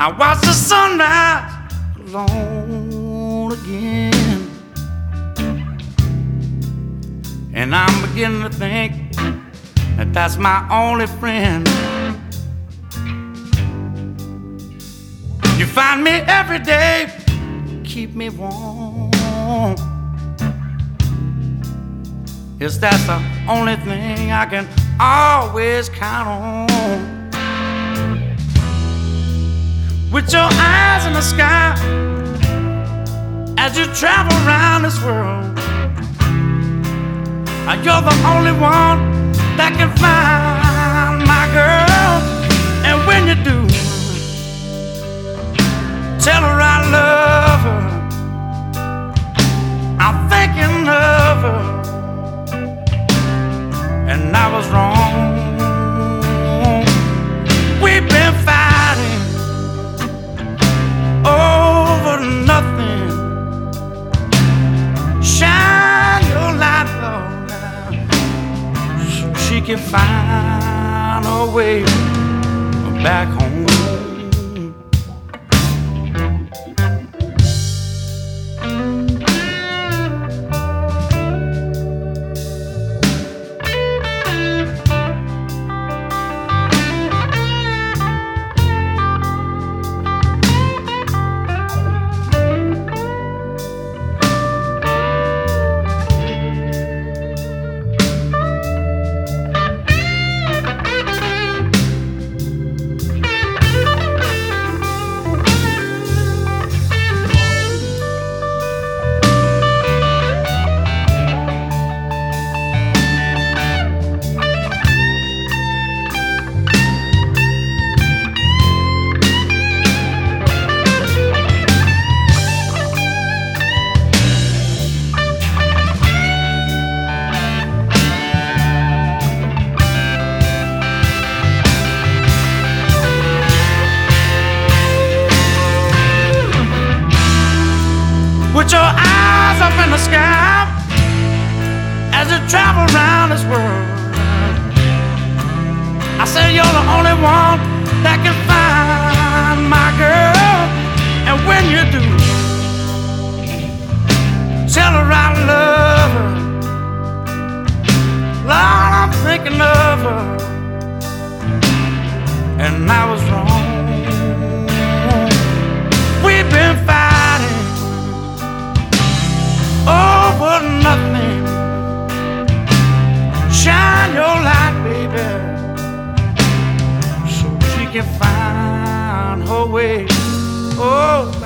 I watch the sunrise alone again, and I'm beginning to think that that's my only friend. You find me every day, keep me warm. Yes, that's the only thing I can always count on. With your eyes in the sky as you travel around this world, you're the only one that can find my girl. And when you do, tell her I love her. I'm thinking of her, and I was wrong. We've been fighting over nothing. Shine your light, Lord, so she can find her way back home. Put your eyes up in the sky as you travel around this world. I say you're the only one that can find my girl. And when you do, tell her I love her. Lord, I'm thinking of her, and I was wrong. We've been fighting over nothing. Shine your light, baby, so she can find her way. Oh.